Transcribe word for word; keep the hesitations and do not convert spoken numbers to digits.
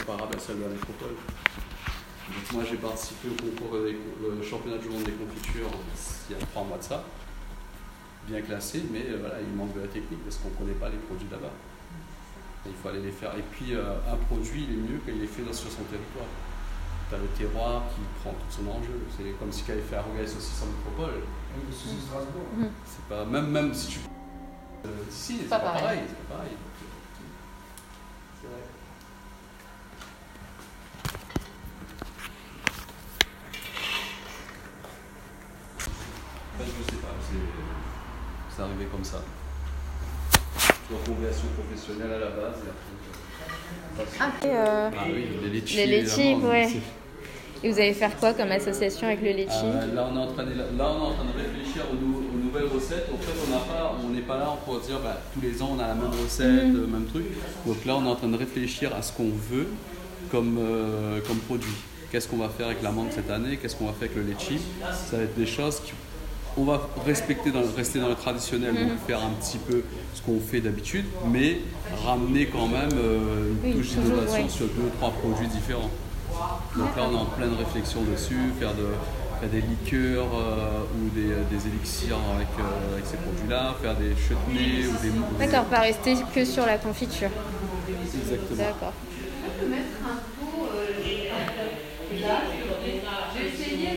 comparable à celle de la métropole. Donc moi j'ai participé au concours des le championnat du monde des confitures il y a trois mois de ça, bien classé, mais euh, voilà, il manque de la technique parce qu'on ne connaît pas les produits là-bas. Il faut aller les faire. Et puis euh, un produit il est mieux quand il est fait dans, sur son territoire. Tu as le terroir qui prend tout son enjeu. C'est comme si tu avais fait un Rogaille saucisse en métropole. Le saucisse Strasbourg. Mmh. C'est pas, même, même si tu. Euh, si, c'est pas, pas pareil. pareil. C'est pas pareil. C'est vrai. Ben, je sais pas, c'est, c'est arrivé comme ça. Reconversion professionnelle à la base. Et après, après euh, ah oui, les litchis. les litchis, ouais. Et vous allez faire quoi comme association avec le litchi? euh, là, on est en train de, là, on est en train de réfléchir aux, nou- aux nouvelles recettes. En fait, on n'a pas, on n'est pas là pour dire bah, tous les ans on a la même recette, mmh. euh, même truc. Donc là, on est en train de réfléchir à ce qu'on veut comme, euh, comme produit. Qu'est-ce qu'on va faire avec la menthe cette année? Qu'est-ce qu'on va faire avec le litchi? Ça va être des choses qui on va respecter dans, rester dans le traditionnel, mmh. donc faire un petit peu ce qu'on fait d'habitude, mais ramener quand même euh, une oui, touche d'innovation ouais. sur deux ou trois produits différents. Donc là on est en pleine réflexion dessus, faire, de, faire des liqueurs euh, ou des, des élixirs avec, euh, avec ces produits-là, faire des chutneys ou des... D'accord, pas rester que sur la confiture. Exactement. D'accord. Tu peux mettre un pot euh,